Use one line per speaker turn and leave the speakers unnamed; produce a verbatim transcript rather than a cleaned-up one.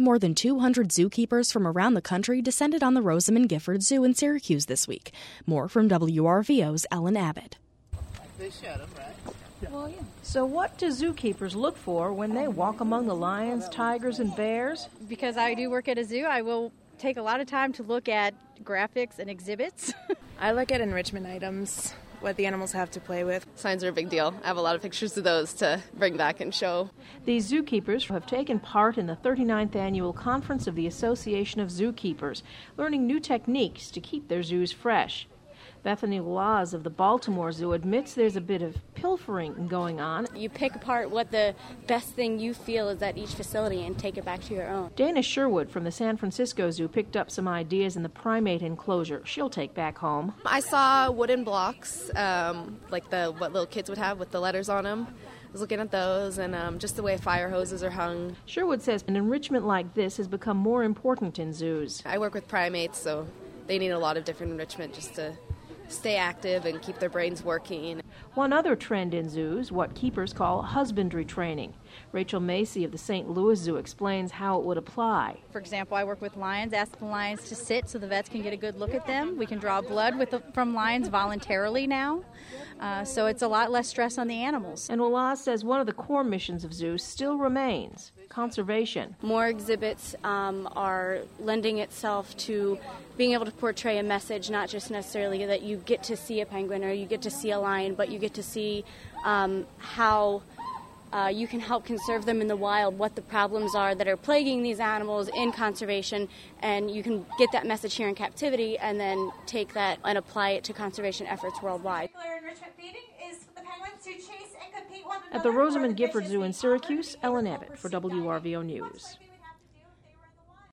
more than two hundred zookeepers from around the country descended on the Rosamond Gifford Zoo in Syracuse this week. More from W R V O's Ellen Abbott.
They shot them, right?
Well, yeah. So what do zookeepers look for when they walk among the lions, tigers, and bears?
Because I do work at a zoo, I will take a lot of time to look at graphics and exhibits.
I look at enrichment items, what the animals have to play with.
Signs are a big deal. I have a lot of pictures of those to bring back and show.
These zookeepers have taken part in the thirty-ninth Annual Conference of the Association of Zookeepers, learning new techniques to keep their zoos fresh. Bethany Laz of the Baltimore Zoo admits there's a bit of pilfering going on.
You pick apart what the best thing you feel is at each facility and take it back to your own.
Dana Sherwood from the San Francisco Zoo picked up some ideas in the primate enclosure she'll take back home.
I saw wooden blocks, um, like the what little kids would have with the letters on them. I was looking at those and um, just the way fire hoses are hung.
Sherwood says an enrichment like this has become more important in zoos.
I work with primates, so they need a lot of different enrichment just to stay active and keep their brains working.
One other trend in zoos, what keepers call husbandry training. Rachel Macy of the Saint Louis Zoo explains how it would apply.
For example, I work with lions, ask the lions to sit so the vets can get a good look at them. We can draw blood with the, from lions voluntarily now, uh, so it's a lot less stress on the animals.
And Walaz says one of the core missions of zoos still remains conservation.
More exhibits um, are lending itself to being able to portray a message, not just necessarily that you get to see a penguin or you get to see a lion, but you get to see um, how uh, you can help conserve them in the wild, what the problems are that are plaguing these animals in conservation, and you can get that message here in captivity and then take that and apply it to conservation efforts worldwide.
At the Rosamond Gifford Zoo in Syracuse, Ellen Abbott for W R V O News.